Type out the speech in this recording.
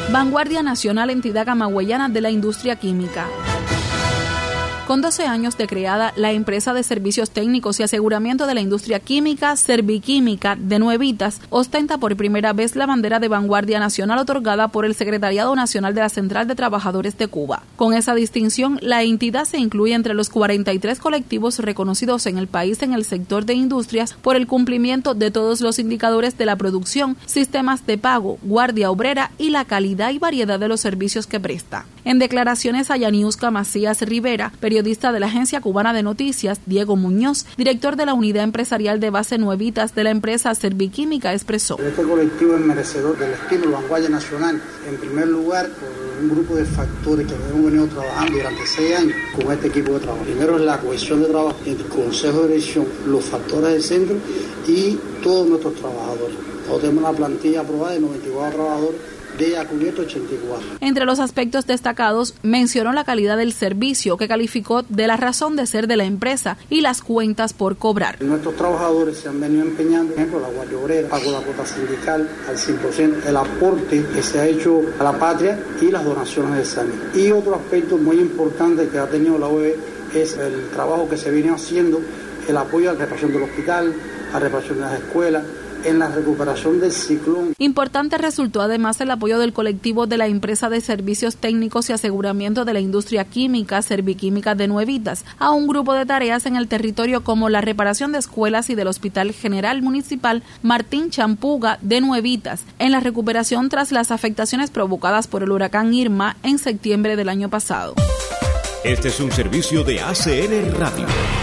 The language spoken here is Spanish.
Vanguardia Nacional, entidad camagüeyana de la industria química. Con 12 años de creada, la empresa de servicios técnicos y aseguramiento de la industria química, Serviquímica de Nuevitas, ostenta por primera vez la bandera de vanguardia nacional otorgada por el Secretariado Nacional de la Central de Trabajadores de Cuba. Con esa distinción, la entidad se incluye entre los 43 colectivos reconocidos en el país en el sector de industrias por el cumplimiento de todos los indicadores de la producción, sistemas de pago, guardia obrera y la calidad y variedad de los servicios que presta. En declaraciones a Yaniuska Macías Rivera, periodista de la Agencia Cubana de Noticias, Diego Muñoz, director de la unidad empresarial de base Nuevitas de la empresa Serviquímica, expresó: Este colectivo es merecedor del estímulo Vanguardia Nacional, en primer lugar por un grupo de factores que hemos venido trabajando durante 6 años con este equipo de trabajo. Primero es la cohesión de trabajo entre el Consejo de Dirección, los factores del centro y todos nuestros trabajadores. Nosotros tenemos una plantilla aprobada de 94 trabajadores, de ha cubierto 84. Entre los aspectos destacados, mencionó la calidad del servicio, que calificó de la razón de ser de la empresa, y las cuentas por cobrar. Nuestros trabajadores se han venido empeñando, por ejemplo, la guardia obrera, pago la cuota sindical al 100%, el aporte que se ha hecho a la patria y las donaciones de sangre. Y otro aspecto muy importante que ha tenido la OEB es el trabajo que se viene haciendo, el apoyo a la reparación del hospital, a la reparación de las escuelas, en la recuperación del ciclón. Importante resultó además el apoyo del colectivo de la empresa de servicios técnicos y aseguramiento de la industria química, Serviquímica de Nuevitas, a un grupo de tareas en el territorio como la reparación de escuelas y del Hospital General Municipal Martín Champuga de Nuevitas, en la recuperación tras las afectaciones provocadas por el huracán Irma en septiembre del año pasado. Este es un servicio de ACN Radio.